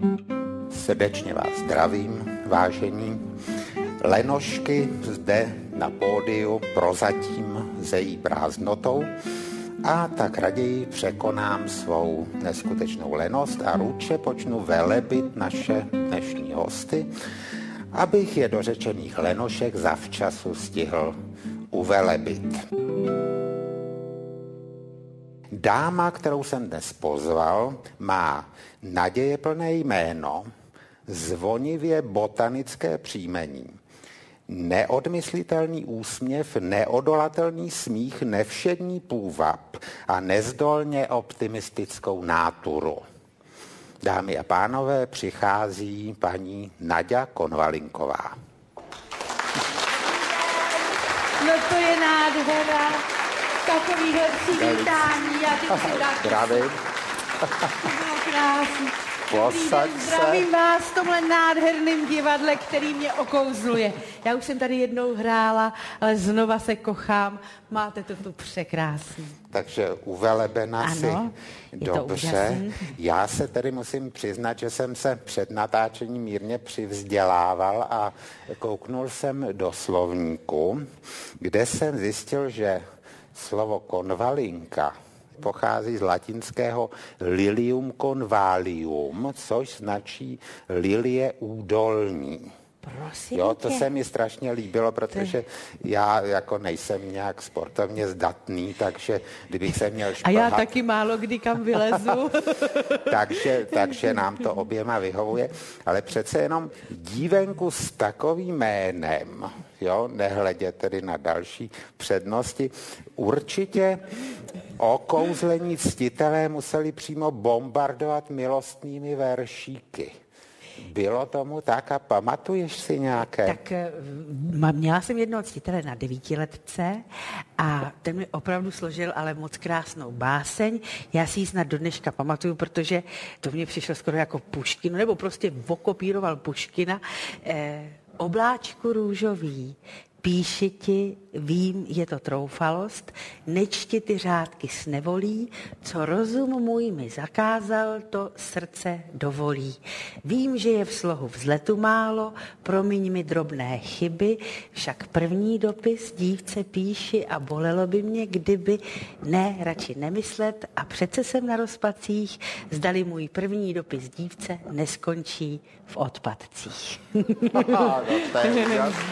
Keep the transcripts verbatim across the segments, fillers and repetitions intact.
Srdečně vás zdravím, vážení. Lenošky zde na pódiu prozatím zejí prázdnotou a tak raději překonám svou neskutečnou lenost a ruče počnu velebit naše dnešní hosty, abych je do řečených lenošek zavčasu stihl uvelebit. Dáma, kterou jsem dnes pozval, má nadějeplné jméno, zvonivě botanické příjmení, neodmyslitelný úsměv, neodolatelný smích, nevšední půvab a nezdolně optimistickou náturu. Dámy a pánové, přichází paní Naďa Konvalinková. No to je nádhera, takovýhle přivítání, já teď si tak... Zdravím. Krásný. Posaď se. Zdravím vás v tomhle nádherném divadle, který mě okouzluje. Já už jsem tady jednou hrála, ale znova se kochám. Máte to tu překrásný. Takže uvelebena ano, si dobře. Úžasný. Já se tedy musím přiznat, že jsem se před natáčením mírně přivzdělával a kouknul jsem do slovníku, kde jsem zjistil, že slovo konvalinka pochází z latinského lilium convallium, což značí lilie údolní. Prosím Jo, to tě. se mi strašně líbilo, protože já jako nejsem nějak sportovně zdatný, takže kdybych se měl šplhat... A já taky málo kdy kam vylezu. takže, takže nám to oběma vyhovuje. Ale přece jenom dívenku s takovým jménem, jo, nehledě tedy na další přednosti, určitě okouzlení ctitelé museli přímo bombardovat milostnými veršíky. Bylo tomu tak a pamatuješ si nějaké? Tak měla jsem jednoho ctitele na devítiletce a ten mi opravdu složil ale moc krásnou báseň. Já si ji snad do dneška pamatuju, protože to mě přišlo skoro jako Puškin, nebo prostě okopíroval Puškina. Eh, obláčku růžový, píši ti, vím, je to troufalost, nečti ty řádky s nevolí, co rozum můj mi zakázal, to srdce dovolí. Vím, že je v slohu vzletu málo, promiň mi drobné chyby, však první dopis dívce píši a bolelo by mě, kdyby ne, radši nemyslet a přece jsem na rozpacích, zdali můj první dopis dívce neskončí v odpadcích. Aha, no to je úžasný.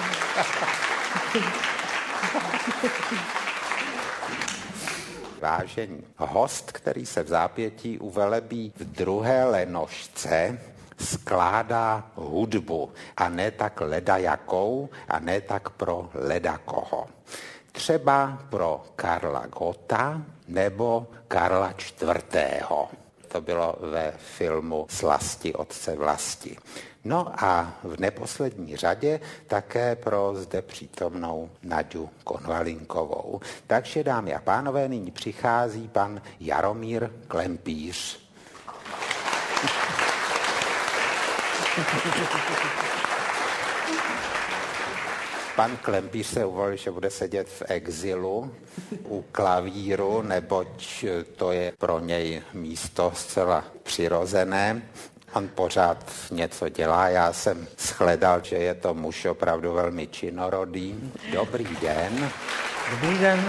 Vážení, host, který se v zápětí uvelebí v druhé lenošce, skládá hudbu a ne tak ledajakou a ne tak pro ledakoho. Třeba pro Karla Gotta nebo Karla čtvrtého. To bylo ve filmu Slasti otce vlasti. No a v neposlední řadě také pro zde přítomnou Naďu Konvalinkovou. Takže, dámy a pánové, nyní přichází pan Jaromír Klempíř. Pan Klempíř se uvolil, že bude sedět v exilu u klavíru, neboť to je pro něj místo zcela přirozené. On pořád něco dělá, já jsem shledal, že je to muž opravdu velmi činorodý. Dobrý den. Dobrý den.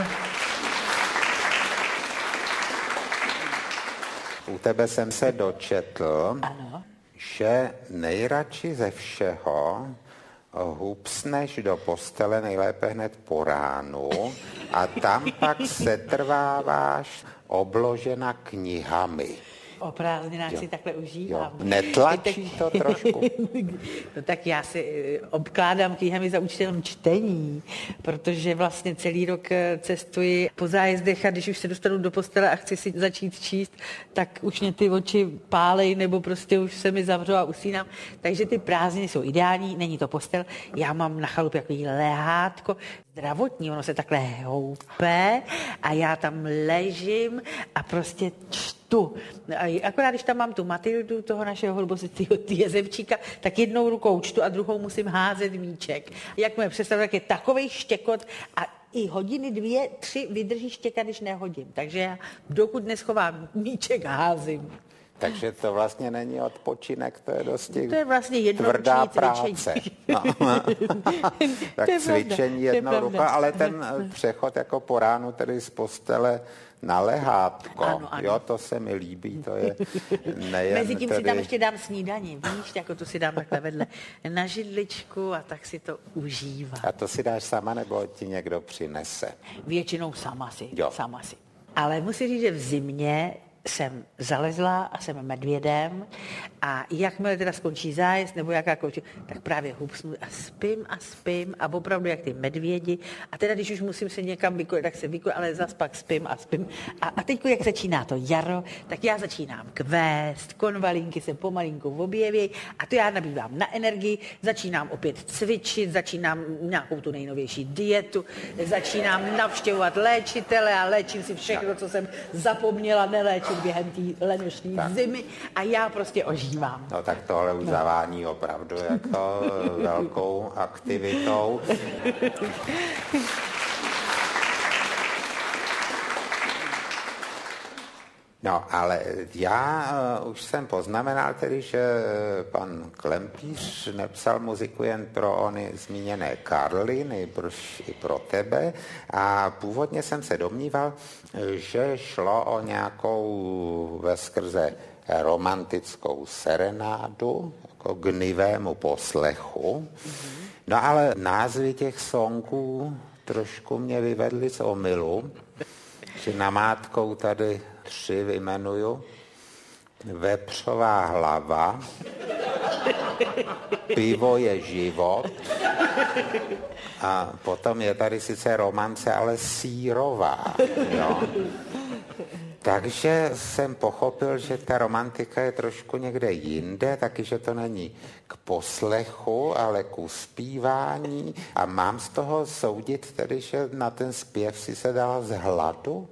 U tebe jsem se dočetl, Ano. že nejradši ze všeho hupsneš do postele nejlépe hned po ránu a tam pak setrváváš obložena knihami. O prázdninách Jo. si takhle užívám. Jo. Netlačí to trošku? No tak já si eh, obkládám knihami za účelem čtení, protože vlastně celý rok eh, cestuji po zájezdech a když už se dostanu do postele a chci si začít číst, tak už mě ty oči pálej nebo prostě už se mi zavřou a usínám. Takže ty prázdniny jsou ideální, není to postel. Já mám na chalupě takový lehátko, zdravotní, ono se takhle houpe a já tam ležím a prostě čtu. A akorát, když tam mám tu Matildu, toho našeho hlubocitého jezevčíka, tak jednou rukou čtu a druhou musím házet míček. Jakmile představu, tak je takovej štěkot a i hodiny dvě, tři vydrží štěkat, když nehodím. Takže já dokud neschovám míček, házím. Takže to vlastně není odpočinek, to je dosti to je vlastně tvrdá práce. No. Tak cvičení jednou rukou, ale ten přechod jako po ránu tedy z postele na lehátko, ano, ano. Jo, to se mi líbí, to je nejen Mezi tím tedy... si tam ještě dám snídaní, víš, jako tu si dám takhle vedle na židličku a tak si to užívám. A to si dáš sama, nebo ti někdo přinese? Většinou sama si, jo. sama si. Ale musím říct, že v zimě jsem zalezla a jsem medvědem a jakmile teda skončí zájezd nebo jaká končí, tak právě hupsnu a spím a spím a opravdu jak ty medvědi. A teda když už musím se někam vykolit, tak se vykolit, ale zas pak spím a spím. A, a teď, jak začíná to jaro, tak já začínám kvést, konvalínky se pomalinku objeví a to já nabývám na energii, začínám opět cvičit, začínám nějakou tu nejnovější dietu, začínám navštěvovat léčitele a léčím si všechno, co jsem zapomněla neléčit během té letošní zimy a já prostě ožívám. No tak tohle už no. zavání opravdu jako velkou aktivitou. No, ale já uh, už jsem poznamenal tedy, že pan Klempíř nepsal muziku jen pro ony zmíněné Karly, nejbrž i pro tebe. A původně jsem se domníval, že šlo o nějakou veskrze romantickou serenádu, jako k nivému poslechu. Mm-hmm. No ale názvy těch songů trošku mě vyvedly z omylu. Že namátkou tady tři vyjmenuju. Vepřová hlava, pivo je život a potom je tady sice romance, ale sýrová. Jo. Takže jsem pochopil, že ta romantika je trošku někde jinde, taky, že to není k poslechu, ale k uspívání. A mám z toho soudit tedy, že na ten zpěv si se dala z hladu?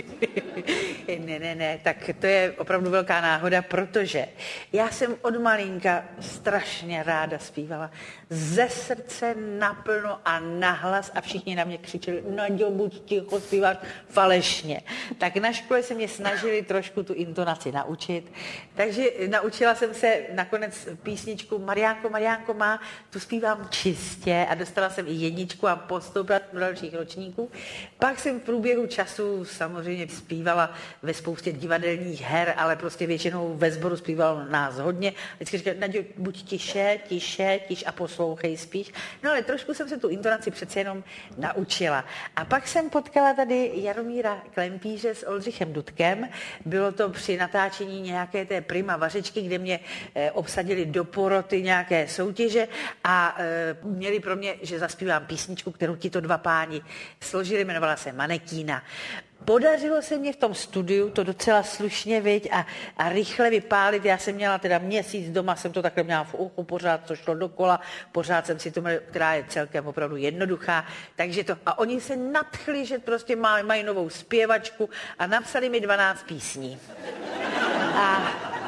Ne, ne, ne, tak to je opravdu velká náhoda, protože já jsem od malinka strašně ráda zpívala ze srdce naplno a nahlas a všichni na mě křičeli, Naďo, buď ticho, zpíváš falešně. Tak na škole se mě snažili trošku tu intonaci naučit, takže naučila jsem se nakonec písničku Mariánko, Mariánko má, tu zpívám čistě a dostala jsem i jedničku a postoupila do dalších ročníků. Pak jsem v průběhu času samozřejmě zpívala ve spoustě divadelních her, ale prostě většinou ve sboru zpívalo nás hodně. Vždycky říkala, Naďo, buď tiše, tiše, tiš a poslouchej spíš. No ale trošku jsem se tu intonaci přece jenom naučila. A pak jsem potkala tady Jaromíra Klempíře s Oldřichem Dudkem. Bylo to při natáčení nějaké té Prima vařečky, kde mě eh, obsadili do poroty nějaké soutěže a eh, měli pro mě, že zaspívám písničku, kterou tito dva páni složili, jmenovala se Manekína. Podařilo se mě v tom studiu to docela slušně, viď, a, a rychle vypálit. Já jsem měla teda měsíc doma, jsem to takhle měla v uchu, pořád to šlo dokola, pořád jsem si to měla, která je celkem opravdu jednoduchá. Takže to, a oni se nadchli, že prostě mají, mají novou zpěvačku a napsali mi dvanáct písní. A,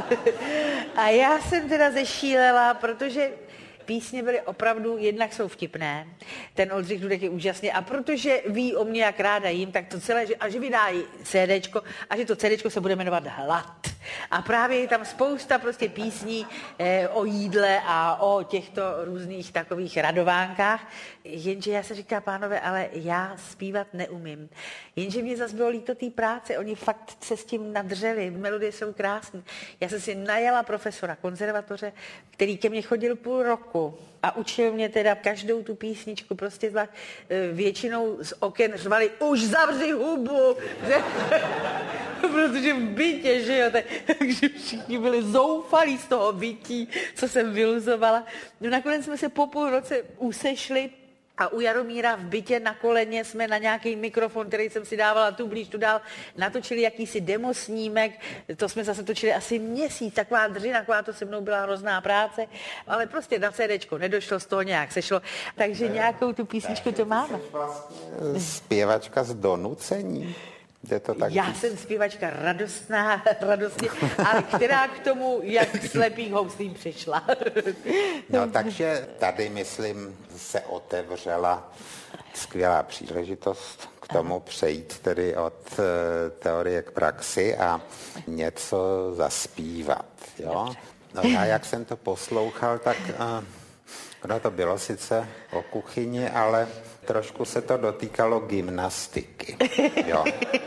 a já jsem teda zešílela, protože písně byly opravdu, jednak jsou vtipné, ten Oldřich Dudek je úžasný a protože ví o mě, jak ráda jim, tak to celé, a že vydají CDčko a že to CDčko se bude jmenovat Hlad. A právě je tam spousta prostě písní eh, o jídle a o těchto různých takových radovánkách, jenže já se říká, pánové, ale já zpívat neumím. Jenže mě zase bylo líto té práce, oni fakt se s tím nadřeli, melodie jsou krásné. Já jsem si najala profesora konzervatoře, který ke mně chodil půl roku a učil mě teda každou tu písničku, prostě zvlášť, většinou z oken řvali, už zavři hubu, protože v bytě, že jo, takže všichni byli zoufalí z toho bytí, co jsem vyluzovala. No nakonec jsme se po půl roce usešli a u Jaromíra v bytě na koleně jsme na nějaký mikrofon, který jsem si dávala tu blíž, tu dál, natočili jakýsi demosnímek, to jsme zase točili asi měsíc, taková dřina, taková to se mnou byla hrozná práce, ale prostě na CDčko nedošlo, z toho nějak sešlo, takže nějakou tu písničku to máme. Vlastně zpěvačka z donucení. To tak Já říct. Jsem zpěvačka radostná, radostně, ale která k tomu, jak slepý houslím přišla. No takže tady, myslím, se otevřela skvělá příležitost k k tomu přejít tedy od teorie k praxi a něco zaspívat. Jo? No já, jak jsem to poslouchal, tak uh, ono to bylo sice o kuchyni, ale trošku se to dotýkalo gymnastiky. Jo?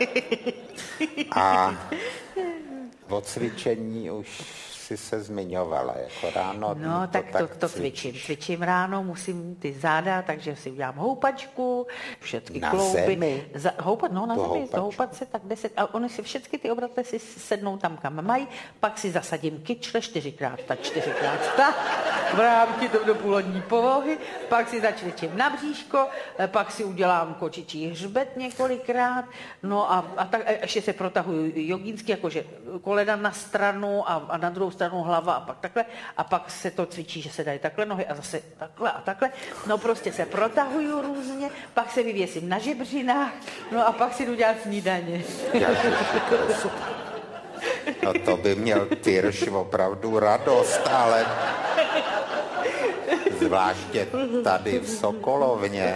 A o cvičení už si se zmiňovala, jako ráno. No, to tak to, tak to cvičím. Cvičím ráno, musím ty záda, takže si udělám houpačku, všechny na klouby. Zemi? Za, houpat, no, na tu zemi, houpačku. houpat se tak deset. A oni si všechny ty obratle si sednou tam, kam mají, pak si zasadím kyčle čtyřikrát, tak čtyřikrát tak, v rámci do, do půlodní polohy, pak si začvičím na bříško, pak si udělám kočičí hřbet několikrát, no a, a tak a ještě se protahuju jogínsky, jakože kolena na stranu a, a na druhou stranu hlava a pak takhle a pak se to cvičí, že se dají takhle nohy a zase takhle a takhle. No prostě se protahuju různě, pak se vyvěsím na žebřinách, no a pak si jdu dělat snídaně. No to by měl Tyrš opravdu radost, ale zvláště tady v Sokolovně.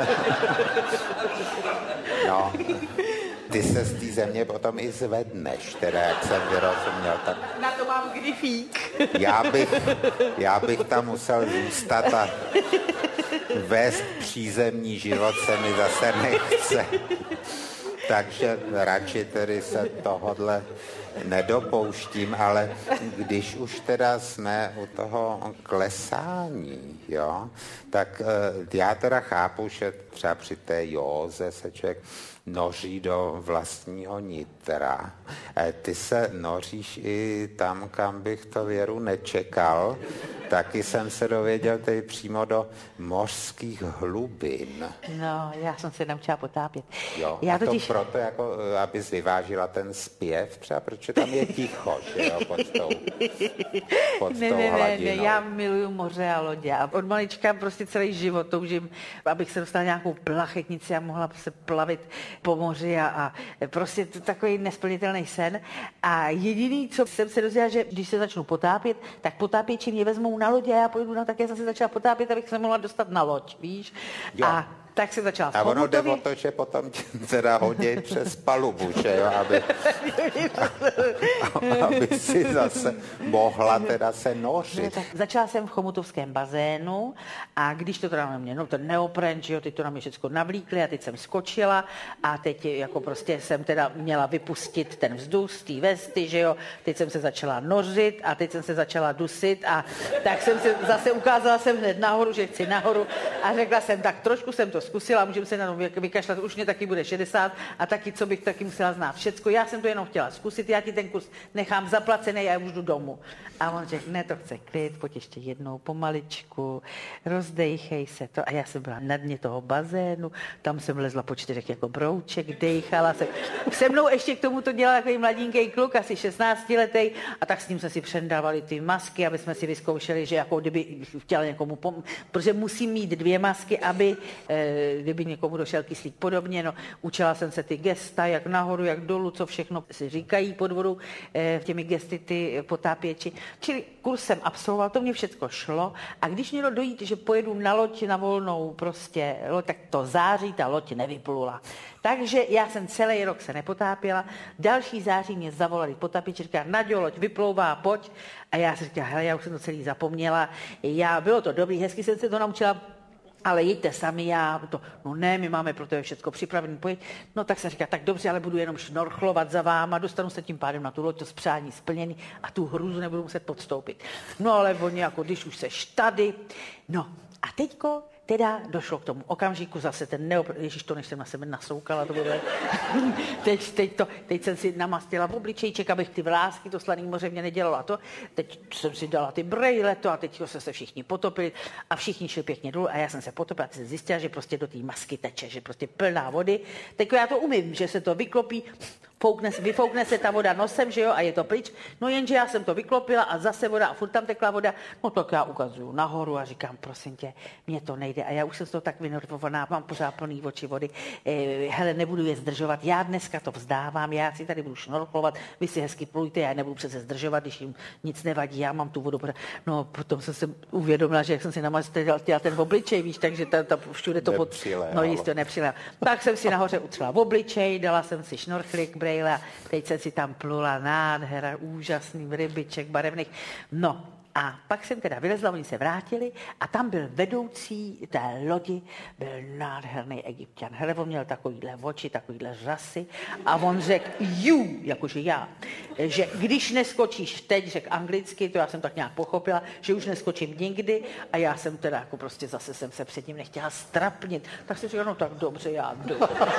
No, ty se z té země potom i zvedneš, teda jak jsem vyrozuměl. Tak Na to mám grifík. já bych, já bych tam musel zůstat a vést přízemní život se mi zase nechce. Takže radši tedy se tohodle nedopouštím, ale když už teda jsme u toho klesání, jo, tak já teda chápu, že třeba při té józe se člověk noří do vlastního nitra. Ty se noříš i tam, kam bych to věru nečekal. Taky jsem se dověděl tady přímo do mořských hlubin. No, já jsem se naučila potápět. Jo, já a to totiž... proto, jako, abys vyvážila ten zpěv třeba, protože tam je ticho, že jo, pod tou, pod ne, tou ne, hladinou. ne, ne, já miluju moře a lodě a od malička prostě celý život toužím, abych se dostala nějakou plachetnici a mohla se plavit po moři a, a prostě to takový nesplnitelný sen. A jediný, co jsem se dozvěděla, že když se začnu potápět, tak potápěči mě vezmou na lodě a já pojedu na také zase začala potápět, abych se mohla dostat na loď, víš? Jo. A tak se začala A ono jde Chomutově. o to, že potom tě teda hodí přes palubu, že jo, aby, aby si zase mohla teda se No, nořit. tak začala jsem v chomutovském bazénu a když to teda na mě, no ten neopren, že jo, teď to na mě všechno navlíkli a teď jsem skočila a teď jako prostě jsem teda měla vypustit ten vzduch z té vesty, že jo, teď jsem se začala nořit a teď jsem se začala dusit a tak jsem se zase ukázala jsem hned nahoru, že chci nahoru a řekla jsem, tak trošku jsem to zkusila, můžeme se na to vykašlat, už mě taky bude šedesát a taky, co bych taky musela znát všecko. Já jsem to jenom chtěla zkusit, já ti ten kurz nechám zaplacený a já už jdu domů. A on řekl, ne, to chce klid, pojď ještě jednou pomaličku, rozdejchej se to. A já jsem byla na dně toho bazénu, tam jsem lezla po čtyřech jako brouček, dejchala jsem. Se mnou ještě k tomu to dělal takový mladinký kluk, asi šestnáctiletý, a tak s ním jsme si přendávali ty masky, aby jsme si vyzkoušeli, že jako kdyby chtěla někomu pom- protože musím mít dvě masky, aby eh, kdyby někomu došel kyslík podobně, no, učila jsem se ty gesta, jak nahoru, jak dolů, co všechno si říkají pod vodou, eh, těmi gesty ty potápěči. Čili kurz jsem absolvoval, to mě všechno šlo a když mělo dojít, že pojedu na loď na volnou prostě loď, tak to září ta loď nevyplula. Takže já jsem celý rok se nepotápěla, další září mě zavolali potápěči, říká, Naďo, loď vyplouvá, pojď. A já jsem říkala, hele, já už jsem to celý zapomněla, já, bylo to dobrý, hezky jsem se to naučila, ale jeďte sami, já to, no ne, my máme pro tebe všechno připravené, pojď. No tak jsem říkala, tak dobře, ale budu jenom šnorchlovat za váma, dostanu se tím pádem na tu loď, to spřání splněný a tu hrůzu nebudu muset podstoupit. No ale oni jako, když už seš tady, no a teďko teda došlo k tomu okamžiku, zase ten neopr... Ježiš, to než jsem na sebe nasoukala, to bylo... teď, teď, to, teď jsem si namastila v obličejček, abych ty vlásky, to slaný moře mě nedělalo a to. Teď jsem si dala ty brejle to a teď se se všichni potopili a všichni šli pěkně dolů a já jsem se potopila a jsem zjistila, že prostě do té masky teče, že prostě plná vody. Teď já to umím, že se to vyklopí, Foukne, vyfoukne se ta voda nosem, že jo, a je to pryč. No jenže já jsem to vyklopila a zase voda a furt tam tekla voda. No tak já ukazuju nahoru a říkám, prosím tě, mně to nejde. A já už jsem z toho tak vynervovaná, mám pořád plný oči vody. E, hele, nebudu je zdržovat, já dneska to vzdávám, já si tady budu šnorchlovat, vy si hezky plujte, já nebudu přece zdržovat, když jim nic nevadí, já mám tu vodu. No potom jsem se uvědomila, že jak jsem si namazila ten obličej, víš, takže ta, ta, všude to pod... No jistě nepřiléhalo. Tak jsem si nahoře utřela v obličej, dala jsem si šnorchlik, brejle a teď jsem si tam plula, nádhera, úžasný, rybiček, barevných. No a pak jsem teda vylezla, oni se vrátili a tam byl vedoucí té lodi, byl nádherný Egypťan. Hele, on měl takovýhle oči, takovýhle řasy a on řekl you, jakože já, že když neskočíš teď, řekl anglicky, to já jsem tak nějak pochopila, že už neskočím nikdy a já jsem teda jako prostě zase jsem se před ním nechtěla strapnit. Tak jsem říkala, no tak dobře, já jdu.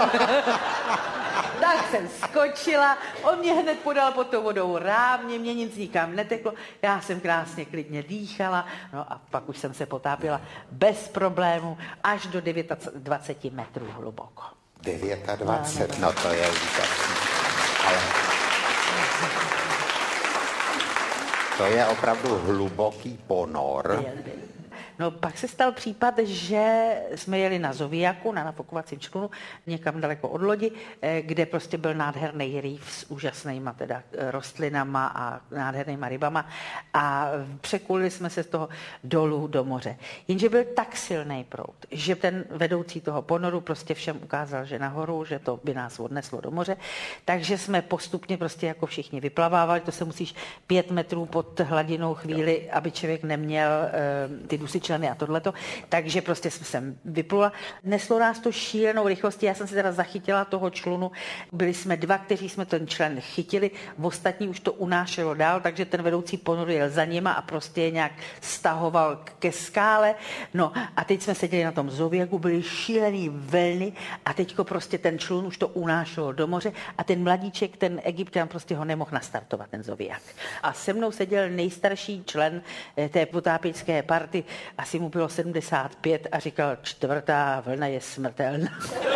Tak jsem skočila, on mě hned podal pod tou vodou rávně, mě nic nikam neteklo, já jsem krásně klidně dýchala, no a pak už jsem se potápila bez problému až do dvacet devět metrů hluboko. dvacet devět, no to je úžasný. Ale to je opravdu hluboký ponor. No pak se stal případ, že jsme jeli na Zoviaku, na nafukovacím člunu, někam daleko od lodi, kde prostě byl nádherný rýv s úžasnýma teda rostlinama a nádhernýma rybama a překulili jsme se z toho dolů do moře. Jenže byl tak silný proud, že ten vedoucí toho ponoru prostě všem ukázal, že nahoru, že to by nás odneslo do moře, takže jsme postupně prostě jako všichni vyplavávali, to se musíš pět metrů pod hladinou chvíli, aby člověk neměl uh, ty dusičky členy a tohleto, takže prostě jsem vyplula. Neslo nás to šílenou rychlostí, já jsem si teda zachytila toho člunu, byli jsme dva, kteří jsme ten člen chytili, ostatní už to unášelo dál, takže ten vedoucí ponoru jel za nima a prostě je nějak stahoval ke skále, no a teď jsme seděli na tom Zoviaku, byly šílený vlny a teďko prostě ten člun už to unášelo do moře a ten mladíček, ten Egypťan prostě ho nemohl nastartovat, ten Zoviak. A se mnou seděl nejstarší člen té potápěčské party, asi mu bylo sedmdesát pět a říkal, čtvrtá vlna je smrtelná.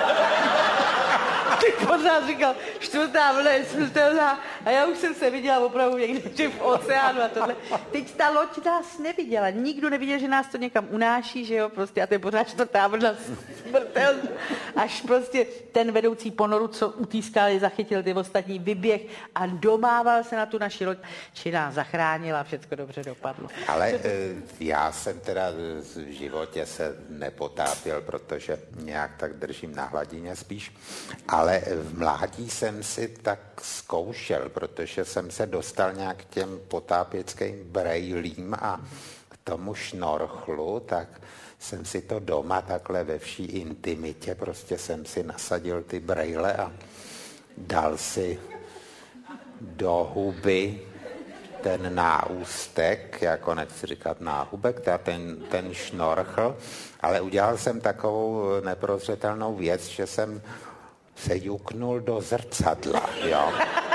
Ty pořád říkal, čtvrtá vlna je smrtelná a já už jsem se viděla opravdu někde v oceánu a tohle. Teď ta loď nás neviděla, nikdo neviděl, že nás to někam unáší, že jo, prostě a to je pořád čtvrtá vlna smrtelná. Až prostě ten vedoucí ponoru, co utískali, zachytil ty ostatní, vyběh a domával se na tu naši loď, či nás zachránila a všechno dobře dopadlo. Ale já jsem teda v životě se nepotápěl, protože nějak tak držím na hladině spíš, ale v mládí jsem si tak zkoušel, protože jsem se dostal nějak k těm potápěckým brejlím a k tomu šnorchlu, tak jsem si to doma takhle ve vší intimitě, prostě jsem si nasadil ty brejle a dal si do huby ten náústek, jako nechci říkat náhubek, ten, ten šnorchl, ale udělal jsem takovou neprozřetelnou věc, že jsem se juknul do zrcadla, jo.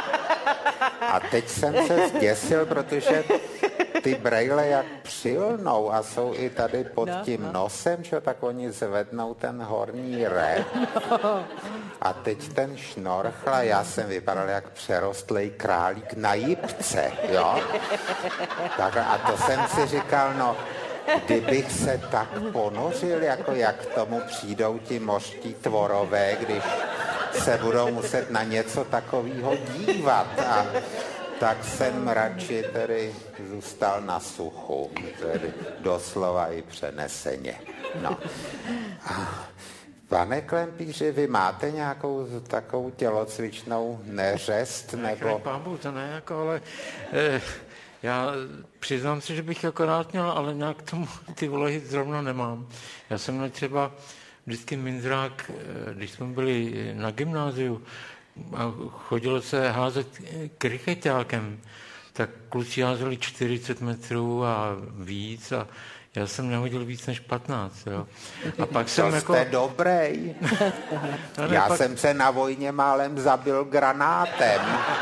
A teď jsem se zděsil, protože ty brejle jak přilnou a jsou i tady pod no, tím no. nosem, že, tak oni zvednou ten horní rep. No. A teď ten šnorchl a já jsem vypadal jak přerostlej králík na jipce, jo. Tak, a to jsem si říkal, no, kdybych se tak ponořil, jako jak k tomu přijdou ti mořští tvorové, když se budou muset na něco takového dívat. A tak jsem radši tedy zůstal na suchu, tedy doslova i přeneseně. No. A pane Klempíři, vy máte nějakou takovou tělocvičnou neřest? Nebo... Pámu, to ne, jako, ale eh, já přiznám si, že bych jako rád měl, ale nějak tomu ty vlohy zrovna nemám. Já jsem měl třeba vždycky minzrák, když jsme byli na gymnáziu a chodilo se házet krikeťákem, tak kluci házeli čtyřicet metrů a víc a já jsem nehodil víc než patnáct. Jo. A pak jsem to jako... jste dobrej. Já pak... jsem se na vojně málem zabil granátem.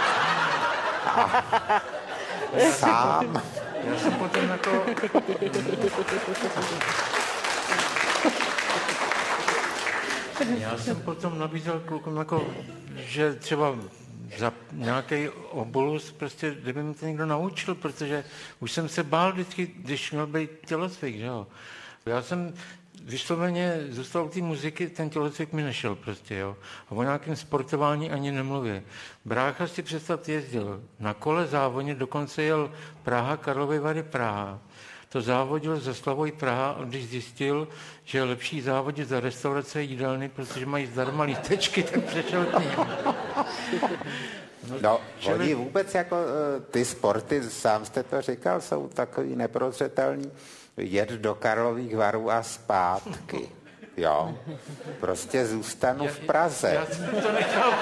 A... Sám. Já jsem potom jako... Já jsem potom nabízel klukům, jako, že třeba za nějaký obolus, prostě, kdyby mi to někdo naučil, protože už jsem se bál vždycky, když měl být tělocvik, že jo. Já jsem vysloveně zůstal u té muziky, ten tělocvik mi nešel prostě, jo. A o nějakém sportování ani nemluví. Brácha si představ jezdil na kole závodně, dokonce jel Praha, Karlovy Vary, Praha. To závodil ze Slavoj Praha, a když zjistil, že je lepší závodit za restaurace a jídelny, protože mají zdarma lístečky, tak přešel k ním. No, no čili... oni vůbec jako ty sporty, sám jste to říkal, jsou takový neprozřetelný, jet do Karlových Varů a zpátky. Jo, prostě zůstanu v Praze. Já, já jsem to nechal.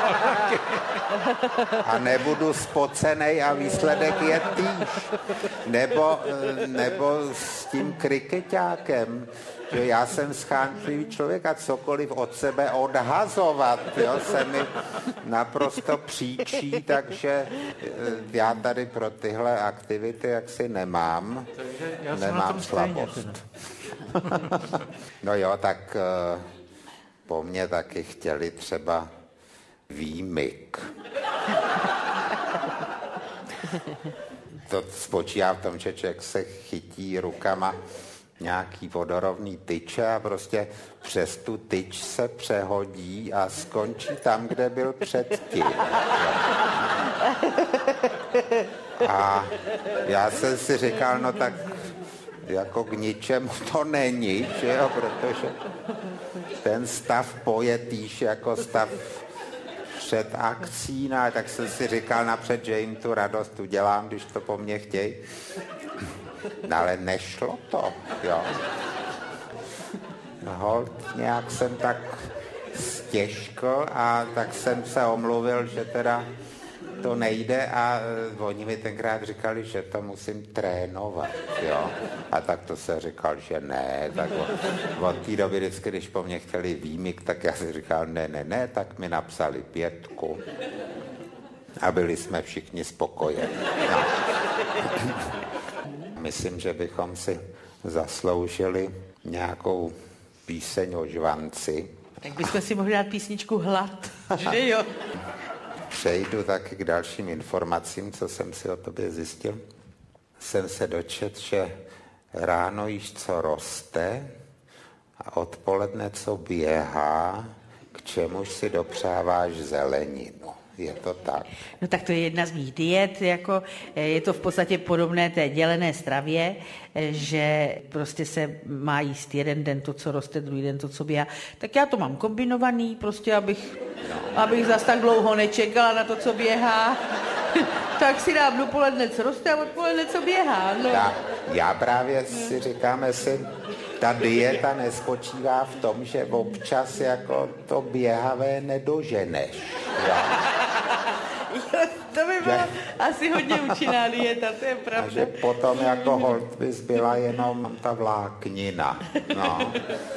A nebudu spocenej a výsledek je týž. Nebo, nebo s tím krikeťákem. Že já jsem schánklivý člověk a cokoliv od sebe odhazovat, jo, se mi naprosto příčí, takže já tady pro tyhle aktivity jaksi nemám. Já nemám slabost. No jo, tak po mně taky chtěli třeba výmyk. To spočívá v tom, že člověk se chytí rukama nějaký vodorovný tyče a prostě přes tu tyč se přehodí a skončí tam, kde byl předtím. A já jsem si říkal, no tak jako k ničemu to není, že jo, protože ten stav pojetýž jako stav před akcí, no, tak jsem si říkal napřed, že jim tu radost udělám, když to po mně chtějí. No, ale nešlo to, jo. Holt nějak jsem tak stěžkl a tak jsem se omluvil, že teda to nejde a uh, oni mi tenkrát říkali, že to musím trénovat, jo. A tak to se říkal, že ne, tak od, od té doby vždycky, když po mně chtěli výmyk, tak já si říkal, ne, ne, ne, tak mi napsali pětku a byli jsme všichni spokojeni. No. Myslím, že bychom si zasloužili nějakou píseň o žvanci. Tak bychom si mohli dát písničku Hlad, že jo? Přejdu taky k dalším informacím, co jsem si o tobě zjistil. Jsem se dočet, že ráno již co roste a odpoledne co běhá, k čemuž si dopřáváš zeleninu. Je to tak? No tak to je jedna z mých diet, jako je to v podstatě podobné té dělené stravě, že prostě se má jíst jeden den to, co roste, druhý den to, co běhá. Tak já to mám kombinovaný, prostě abych, abych zas tak dlouho nečekala na to, co běhá. Tak si dám dopoledne, co roste a odpoledne, co běhá. No. Já, já právě si říkáme si, ta dieta nespočívá v tom, že občas jako to běhavé nedoženeš. Jo? Jo, to by byla asi hodně účinná dieta, to je pravda. A že potom jako holt by zbyla jenom ta vláknina. No.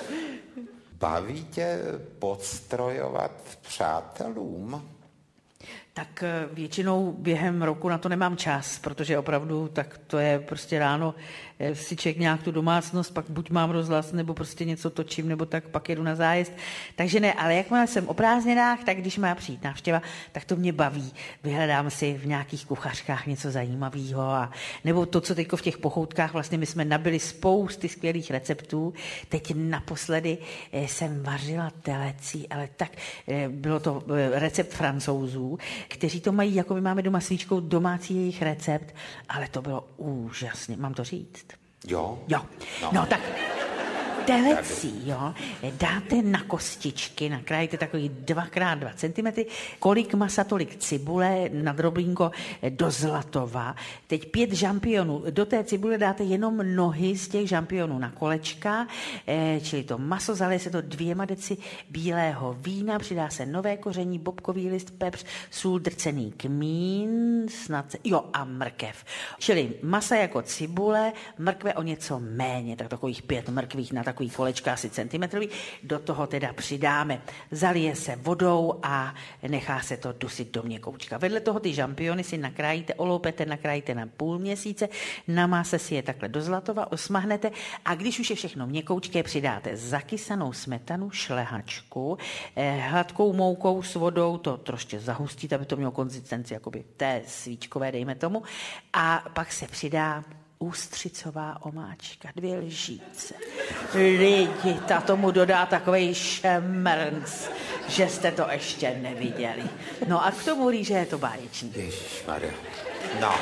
Baví tě podstrojovat přátelům? Tak většinou během roku na to nemám čas, protože opravdu tak to je prostě ráno si člověk nějak tu domácnost, pak buď mám rozhlas, nebo prostě něco točím, nebo tak pak jedu na zájezd. Takže ne, ale jakmile jsem o prázdninách, tak když má přijít návštěva, tak to mě baví. Vyhledám si v nějakých kuchařkách něco zajímavého. A, nebo to, co teďko v těch pochoutkách, vlastně my jsme nabili spousty skvělých receptů. Teď naposledy jsem vařila telecí, ale tak bylo to recept Francouzů, kteří to mají, jako my máme doma svíčkou, domácí jejich recept, ale to bylo úžasně. Mám to říct? Jo. Jo. No, no tak telecí, jo, dáte na kostičky, nakrájíte takový dva krát dva centimetry, kolik masa, tolik cibule, na droblínko do zlatova. Teď pět žampionů. Do té cibule dáte jenom nohy z těch žampionů na kolečka, eh, čili to maso, zalije se to dvěma deci bílého vína, přidá se nové koření, bobkový list, pepř, sůl, drcený kmín, snad, jo, a mrkev. Čili masa jako cibule, mrkve o něco méně, tak takových pět mrkvích na tak takový kolečka asi centimetrový, do toho teda přidáme. Zalije se vodou a nechá se to dusit do měkoučka. Vedle toho ty žampiony si nakrájíte, oloupete, nakrájíte na půl měsíce, namáse si je takhle do zlatova, osmahnete a když už je všechno měkoučké, přidáte zakysanou smetanu, šlehačku, eh, hladkou moukou s vodou, to troště zahustíte, aby to mělo konzistenci jakoby té svíčkové, dejme tomu, a pak se přidá ústřicová omáčka, dvě lžíce. Lidi, ta tomu dodá takovej šemrnc, že jste to ještě neviděli. No a k tomu rýže je to báječný. Ježišmarja. No.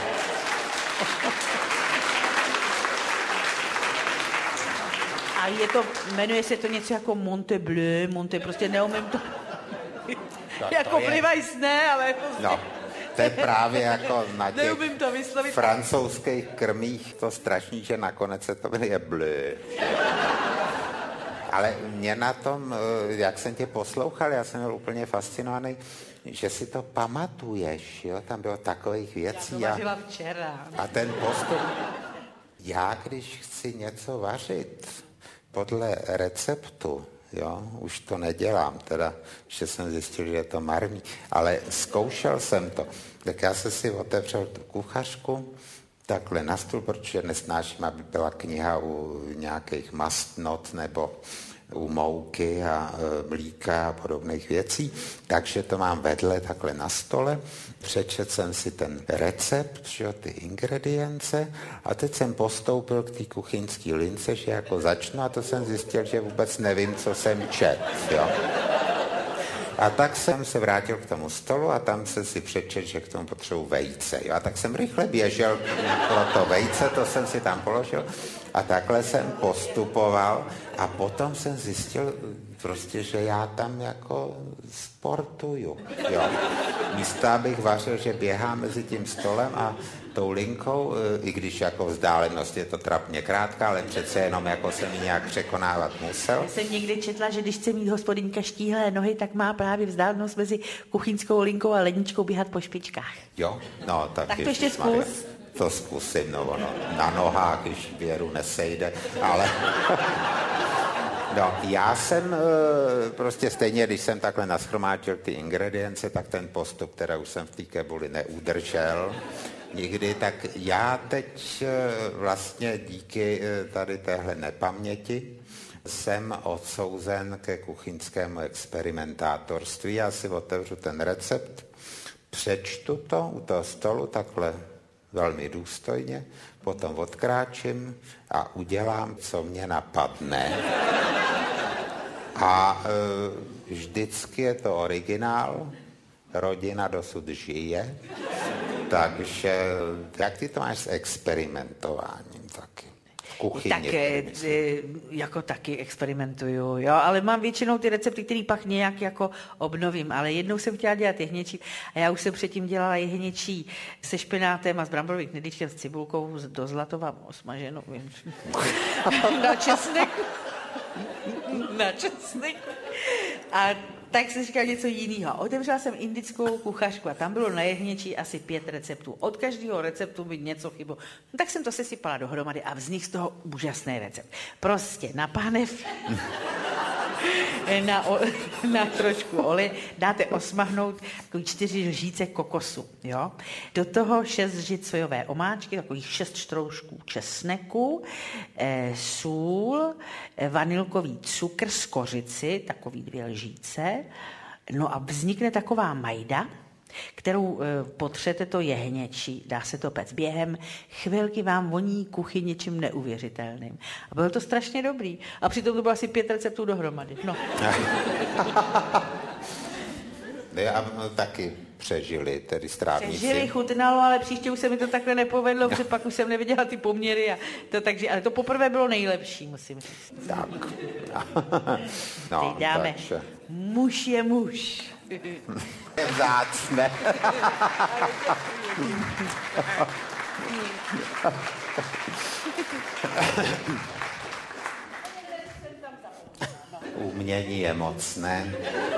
A je to, jmenuje se to něco jako Monte Bleu, Monte, prostě neumím to. To, jako to je... plivajs ne, ale prostě... No. To je právě jako na těch to vyslovit. francouzských krmích to strašný, že nakonec se to jmenuje bleu. Ale mě na tom, jak jsem tě poslouchal, já jsem byl úplně fascinovaný, že si to pamatuješ, jo? Tam bylo takových věcí. Já to vařila včera. A ten postup. Já, když chci něco vařit podle receptu, jo, už to nedělám, teda, že jsem zjistil, že je to marný, ale zkoušel jsem to. Tak já jsem si otevřel tu kuchařku, takhle na stůl, protože nesnáším, aby byla kniha u nějakých mastnot nebo u mouky a e, mlíka a podobných věcí, takže to mám vedle takhle na stole. Přečetl jsem si ten recept, že, ty ingredience a teď jsem postoupil k té kuchyňské lince, že jako začnu a to jsem zjistil, že vůbec nevím, co jsem čet. Jo. A tak jsem se vrátil k tomu stolu a tam jsem si přečetl, že k tomu potřebuji vejce. Jo. A tak jsem rychle běžel pro to vejce, to jsem si tam položil a takhle jsem postupoval a potom jsem zjistil prostě, že já tam jako sportuju. Jo. Místo, abych vařil, že běhám mezi tím stolem a tou linkou, i když jako vzdálenost je to trapně krátká, ale přece jenom jako jsem ji nějak překonávat musel. Já jsem někdy četla, že když chce mít hospodyňka štíhlé nohy, tak má právě vzdálenost mezi kuchyňskou linkou a ledničkou běhat po špičkách. Jo? No, tak, tak to ještě zkus. To zkusím, no ono, na nohách, když věru nesejde, ale... No, já jsem prostě stejně, když jsem takhle nashromáčil ty ingredience, tak ten postup, který už jsem v té kebuli neudržel nikdy, tak já teď vlastně díky tady téhle nepaměti jsem odsouzen ke kuchyňskému experimentátorství. Já si otevřu ten recept, přečtu to u toho stolu takhle velmi důstojně, potom odkráčím a udělám, co mě napadne. A e, vždycky je to originál, rodina dosud žije, takže jak ty to máš s experimentováním taky? Kuchyně, tak e, jako taky experimentuju, jo, ale mám většinou ty recepty, které pak nějak jako obnovím, ale jednou jsem chtěla dělat jehněčí a já už jsem předtím dělala jehněčí se špenátem a s bramborovým knedlíčkem s cibulkou do zlatova osmaženou na česneku. na česneku. A tak jsem říkala něco jiného. Otevřela jsem indickou kuchařku a tam bylo na jehněčí asi pět receptů. Od každého receptu by něco chybilo. No, tak jsem to sesypala dohromady a vznikl z toho úžasný recept. Prostě na pánev, na, o, na trošku oleje dáte osmahnout takový čtyři lžíce kokosu. Jo? Do toho šest lžic sojové omáčky, takových šest štroušků česneku, eh, sůl, eh, vanilkový cukr z kořici, takový dvě lžíce. No a vznikne taková majda, kterou e, potřete to jehněčí, dá se to pec. Během chvilky vám voní kuchy něčím neuvěřitelným. A bylo to strašně dobrý. A přitom to bylo asi pět receptů dohromady. No. Já taky přežili, tedy strávníci. Přežili, chutnalo, ale příště už se mi to takhle nepovedlo, protože pak už jsem neviděla ty poměry. A to, takže, ale to poprvé bylo nejlepší, musím říct. Tak. No, teď dáme. Takže... Muž je muž. Je vzácné. Umění je mocné.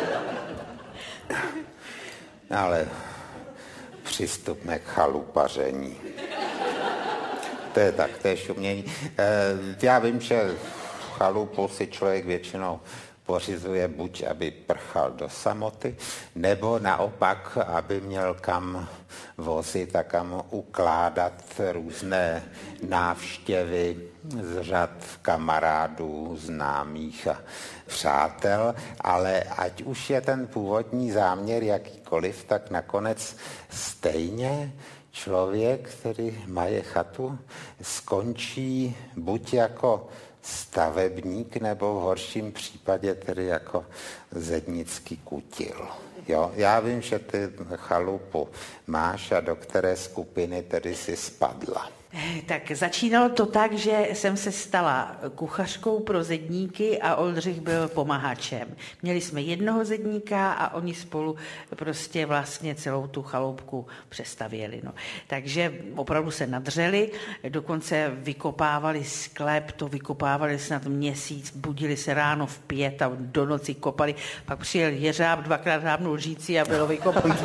Ale přistupme k chalupaření. To je taktéž umění. Já vím, že chalupu si člověk většinou pořizuje buď, aby prchal do samoty, nebo naopak, aby měl kam vozit a kam ukládat různé návštěvy z řad kamarádů, známých a přátel, ale ať už je ten původní záměr jakýkoliv, tak nakonec stejně člověk, který má chatu, skončí buď jako stavebník, nebo v horším případě tedy jako zednický kutil. Jo? Já vím, že ty chalupu máš a do které skupiny tedy si spadla. Tak začínalo to tak, že jsem se stala kuchařkou pro zedníky a Oldřich byl pomahačem. Měli jsme jednoho zedníka a oni spolu prostě vlastně celou tu chaloupku přestavěli. No. Takže opravdu se nadřeli, dokonce vykopávali sklep, to vykopávali snad měsíc, budili se ráno v pět a do noci kopali, pak přijel jeřáb, dvakrát hábnul říci a bylo vykopané.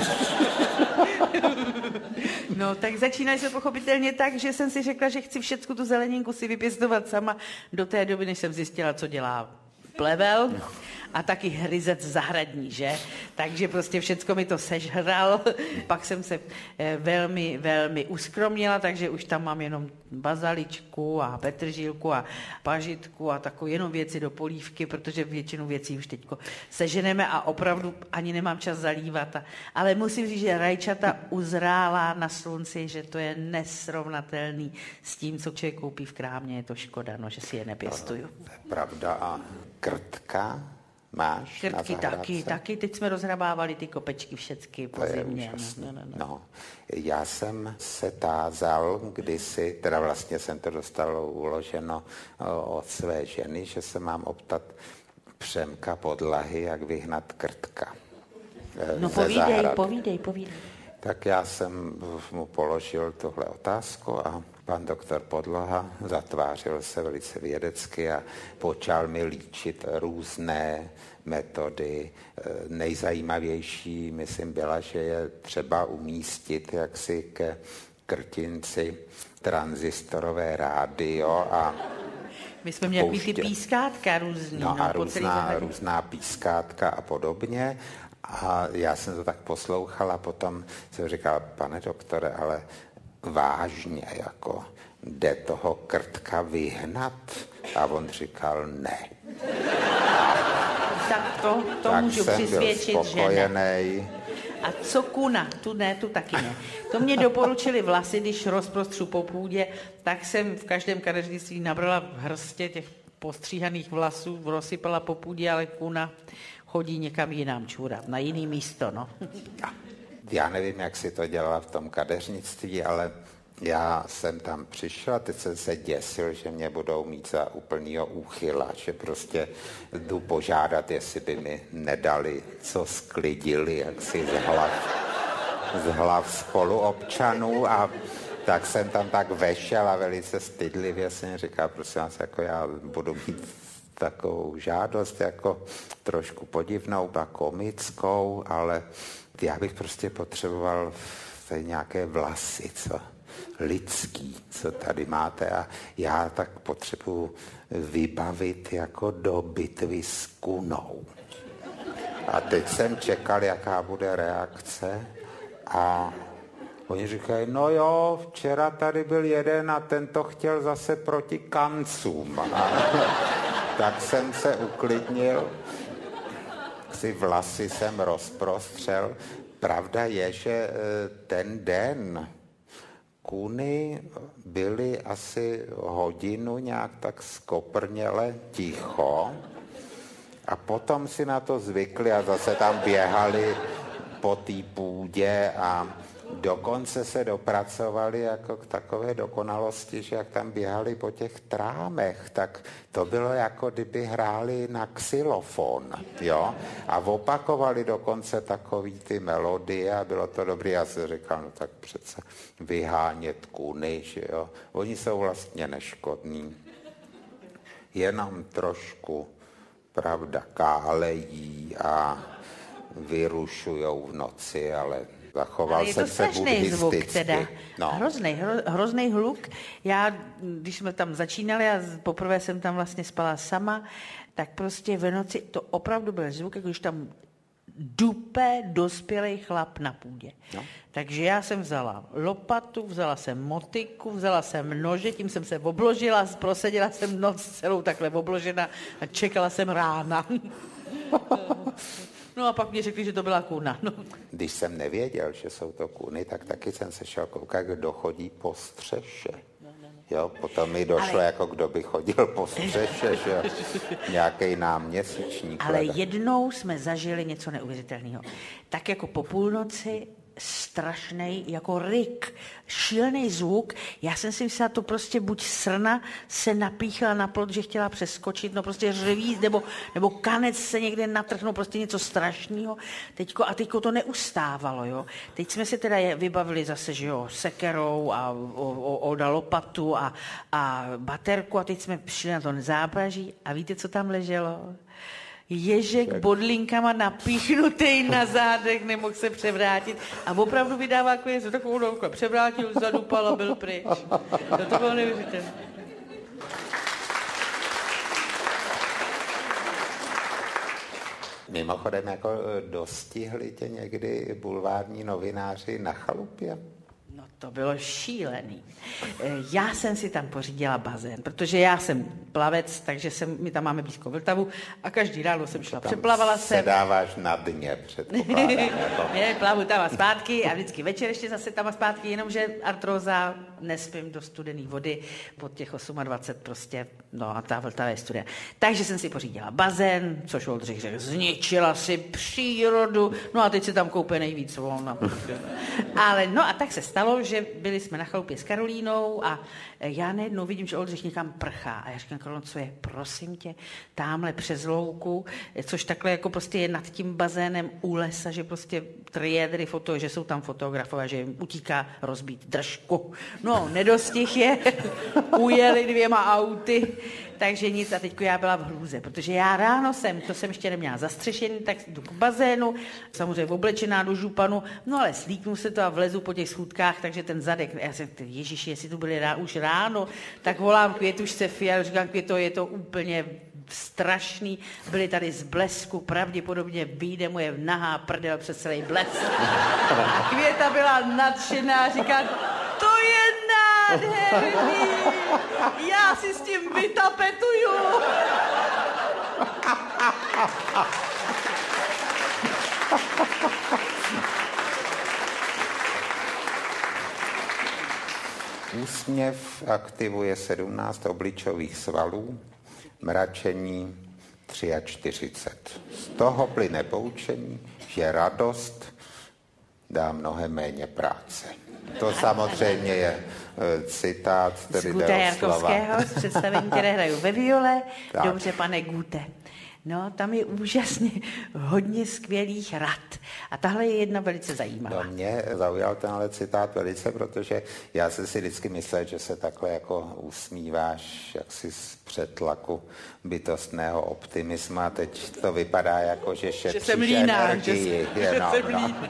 No, tak začínali se pochopitelně tak, že jsem si řekla, že chci všecku tu zeleninku si vypěstovat sama do té doby, než jsem zjistila, co dělá plevel a taky hryzec zahradní, že? Takže prostě všecko mi to sežral, pak jsem se velmi, velmi uskromnila, takže už tam mám jenom bazaličku a petržílku a pažitku a takové jenom věci do polívky, protože většinu věcí už teďko seženeme a opravdu ani nemám čas zalívat. A, ale musím říct, že rajčata uzrála na slunci, že to je nesrovnatelný s tím, co člověk koupí v krámě, je to škoda, no, že si je nepěstuju. To je pravda. A krtka máš Krtky na zahrádce? taky, taky. Teď jsme rozhrabávali ty kopečky všecky po zimě. No, no, no, no. no. Já jsem se tázal kdysi, teda vlastně jsem to dostal uloženo od své ženy, že se mám optat Přemka Podlahy, jak vyhnat krtka. No povídej, zahrady. povídej, povídej. Tak já jsem mu položil tuhle otázku a pan doktor Podloha zatvářil se velice vědecky a počal mi líčit různé metody. Nejzajímavější, myslím, byla, že je třeba umístit jaksi ke krtinci tranzistorové rádio a my jsme měli ty pískátka různý. No, no a různá, různá pískátka a podobně. A já jsem to tak poslouchal a potom jsem říkal, pane doktore, ale vážně, jako jde toho krtka vyhnat? A on říkal, ne. Tak to, to tak můžu přisvědčit, že ne. A co kuna? Tu ne, tu taky ne. To mě doporučili vlasy, když rozprostřu po půdě, tak jsem v každém kadeřnictví nabrala v hrstě těch postříhaných vlasů, rozsypala po půdě, ale kuna chodí někam jinam čůrat, na jiný místo, no. Já nevím, jak si to dělala v tom kadeřnictví, ale já jsem tam přišel a teď jsem se děsil, že mě budou mít za úplnýho úchyla, že prostě jdu požádat, jestli by mi nedali, co sklidili, jak si z hlav, z hlav spoluobčanů a tak jsem tam tak vešel a velice stydlivě jsem říkal, prosím vás, jako já budu mít takovou žádost, jako trošku podivnou a komickou, ale já bych prostě potřeboval tady nějaké vlasy, co lidský, co tady máte a já tak potřebuji vybavit jako do bitvy s kunou. A teď jsem čekal, jaká bude reakce a oni říkají, no jo, včera tady byl jeden a ten to chtěl zase proti kancům. A tak jsem se uklidnil, si vlasy jsem rozprostřel. Pravda je, že ten den kuny byly asi hodinu nějak tak skoprněle ticho a potom si na to zvykli a zase tam běhali po té půdě a dokonce se dopracovali jako k takové dokonalosti, že jak tam běhali po těch trámech, tak to bylo jako kdyby hráli na xylofon, jo, a opakovali dokonce takový ty melodie a bylo to dobré. Já jsem říkal, no tak přece vyhánět kuny, že jo, oni jsou vlastně neškodní, jenom trošku, pravda, kálejí a vyrušujou v noci, ale Zachoval jsem se buddhisticky. Zvuk teda. No. Hrozný, hro, hrozný hluk. Já, když jsme tam začínali a poprvé jsem tam vlastně spala sama, tak prostě v noci to opravdu byl zvuk, jako když tam dupe dospělej chlap na půdě. No. Takže já jsem vzala lopatu, vzala jsem motiku, vzala jsem nože, tím jsem se obložila, proseděla jsem noc celou takhle obložena a čekala jsem rána. No a pak mě řekli, že to byla kuna. No. Když jsem nevěděl, že jsou to kuny, tak taky jsem se šel koukat, kdo chodí po střeše. Jo, potom mi došlo, ale... jako kdo by chodil po střeše, že nějaký náměsíčník. Ale jednou jsme zažili něco neuvěřitelného. Tak jako po půlnoci strašnej jako ryk, šílený zvuk. Já jsem si myslela, to prostě buď srna se napíchla na plot, že chtěla přeskočit, no prostě řevíc, nebo, nebo kanec se někde natrhnul, prostě něco strašného. Teďko, a teďko to neustávalo, jo. Teď jsme se teda vybavili zase, že jo, sekerou a o, o, oda lopatu a, a baterku a teď jsme přišli na to zábaží a víte, co tam leželo? Ježek bodlinkama napíchnutý na zádech, nemohl se převrátit a opravdu vydává kvězu, takovou novku, převrátil, zadupal a byl pryč. No to bylo neuvěřitelné. Mimochodem, jako dostihli tě někdy bulvární novináři na chalupě? No to bylo šílený. Já jsem si tam pořídila bazén, protože já jsem plavec, takže jsem, my tam máme blízko Vltavu a každý ráno jsem šla, tam přeplavala jsem. Sedáváš na dně, předpokládám. Jako. Ne, plavu tam a zpátky a vždycky večer ještě zase tam a zpátky, jenomže artróza, nespím do studené vody, pod těch dvacet osm prostě, no a ta Vltava je studená. Takže jsem si pořídila bazén, což Oldřich řekl, zničila si přírodu, no a teď si tam koupí nejvíc volna. Ale no a tak se stalo, že byli jsme na chalupě s Karolínou a já najednou vidím, že Oldřich někam prchá. A já říkám, Karolíno, co je, prosím tě, támhle přes louku, což takhle jako prostě je nad tím bazénem u lesa, že prostě triédry foto, že jsou tam fotografové, že jim utíká rozbít držku. No, nedostih je, ujeli dvěma auty, takže nic a teďko já byla v hrůze, protože já ráno jsem, to jsem ještě neměla zastřešený, tak jdu k bazénu, samozřejmě oblečená do županu, no ale slíknu se to a vlezu po těch schůdkách, takže ten zadek, já jsem, ježiši, jestli tu byli rá, už ráno, tak volám Květušce Fial, říkám, Květo, je to úplně strašný, byli tady z Blesku, pravděpodobně vyjde moje nahá prdel přes celý Blesk. A Květa byla nadšená, říká, to je nádherný, já si s tím vytapetuju. Úsměv aktivuje sedmnáct obličových svalů, mračení čtyřicet tři. Z toho plyne poučení, že radost dá mnohem méně práce. To samozřejmě je citát, který Guta jde o slova. Jarkovského z představení, které hraju ve viole. Tak. Dobře, pane Gute. No, tam je úžasně hodně skvělých rad. A tahle je jedna velice zajímavá. No, mě zaujal tenhle citát velice, protože já jsem si vždycky myslel, že se takhle jako usmíváš jaksi z přetlaku bytostného optimismu a teď to vypadá jako, že šetříš že líná, energii. Že, je, no, že no.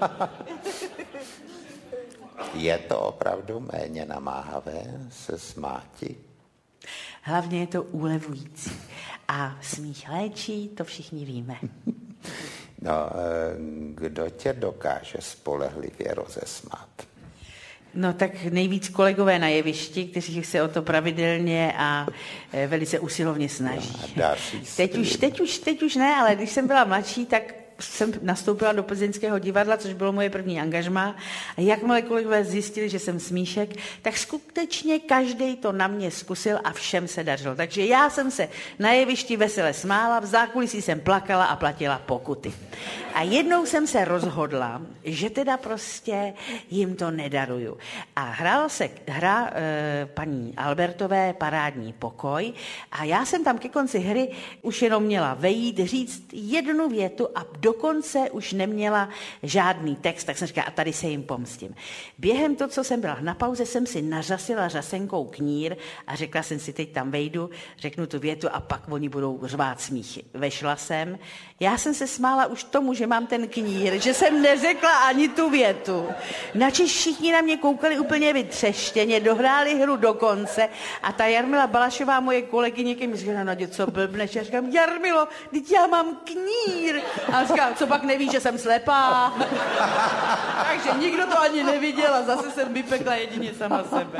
Je to opravdu méně namáhavé se smáti? Hlavně je to úlevující. A smích léčí, to všichni víme. No, kdo tě dokáže spolehlivě rozesmát? No tak nejvíc kolegové na jevišti, kteří se o to pravidelně a velice usilovně snaží. No, daří teď už, teď už, teď už ne, ale když jsem byla mladší, tak jsem nastoupila do Plzeňského divadla, což bylo moje první angažmá. A jakmile kolegové zjistili, že jsem smíšek, tak skutečně každej to na mě zkusil a všem se dařilo. Takže já jsem se na jevišti vesele smála, v zákulisí jsem plakala a platila pokuty. A jednou jsem se rozhodla, že teda prostě jim to nedaruju. A hrála se hra e, paní Albertové Parádní pokoj a já jsem tam ke konci hry už jenom měla vejít, říct jednu větu a dokonce už neměla žádný text, tak jsem říkala, a tady se jim pomstím. Během toho, co jsem byla na pauze, jsem si nařasila řasenkou knír a řekla jsem si, teď tam vejdu, řeknu tu větu a pak oni budou řvát smíchy. Vešla jsem. Já jsem se smála už tomu, že mám ten knír, že jsem neřekla ani tu větu. Načež všichni na mě koukali úplně vytřeštěně, dohráli hru do konce a ta Jarmila Balašová, moje kolegyně, mi říkala, Nadě, co blbneš? Já říkám, Jarmilo, teď já mám knír. A říkám, co pak nevíš, že jsem slepá? Takže nikdo to ani neviděl a zase jsem vypekla jedině sama sebe.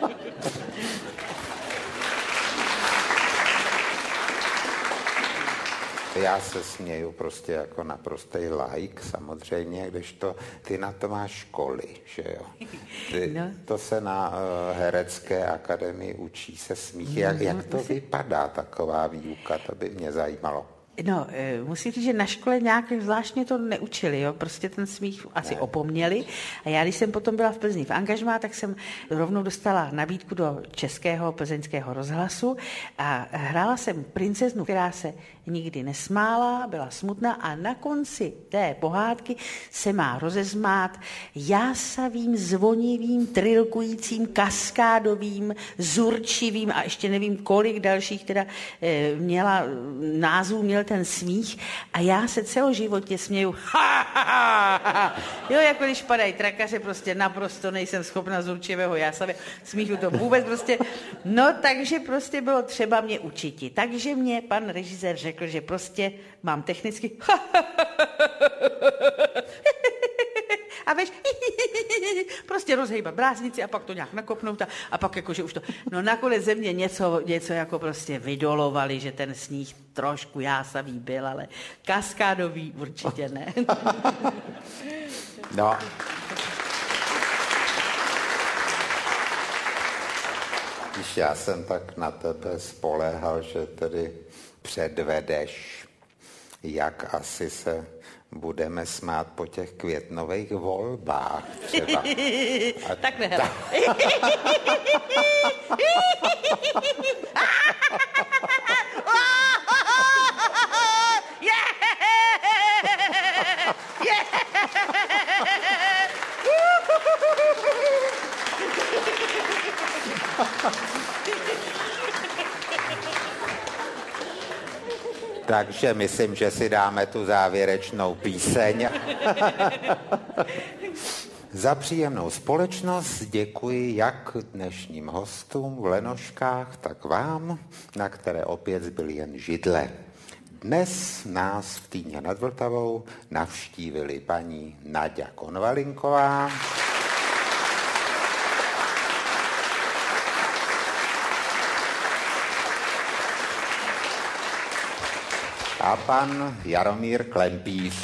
Já se směju prostě jako naprostej laik, samozřejmě, kdežto ty na to máš školy, že jo. Ty, no. To se na uh, herecké akademii učí se smíchy. Jak, jak to vypadá, taková výuka, to by mě zajímalo. No, musím říct, že na škole nějak zvláštně to neučili, jo? Prostě ten smích asi ne. opomněli. A já, když jsem potom byla v Plzni v angažmá, tak jsem rovnou dostala nabídku do Českého plzeňského rozhlasu a hrála jsem princeznu, která se nikdy nesmála, byla smutná a na konci té pohádky se má rozezmát jásavým, zvonivým, trilkujícím, kaskádovým, zurčivým a ještě nevím kolik dalších teda e, měla názvů, měl ten smích a já se celoživotně směju. Jo, jako když padají trakaře, prostě naprosto nejsem schopna z určivého jásavě smíchu, to vůbec prostě. No, takže prostě bylo třeba mě učiti. Takže mě pan režisér řekl, že prostě mám technicky a veš, prostě rozhejbat bráznici a pak to nějak nakopnout a, a pak jakože už to, no nakonec ze mě něco, něco jako prostě vydolovali, že ten sníh trošku jásavý byl, ale kaskádový určitě ne. No. Když já jsem tak na tebe spoléhal, že tedy předvedeš, jak asi se budeme smát po těch květnových volbách třeba. A takhle, hele. Takže myslím, že si dáme tu závěrečnou píseň. Za příjemnou společnost děkuji jak dnešním hostům v Lenoškách, tak vám, na které opět zbyly jen židle. Dnes nás v Týně nad Vltavou navštívili paní Naďa Konvalinková, a pan Jaromír Klempíř.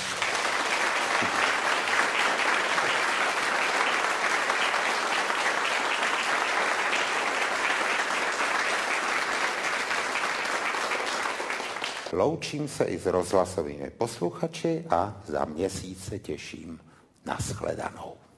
Loučím se i s rozhlasovými posluchači a za měsíc se těším. Nashledanou.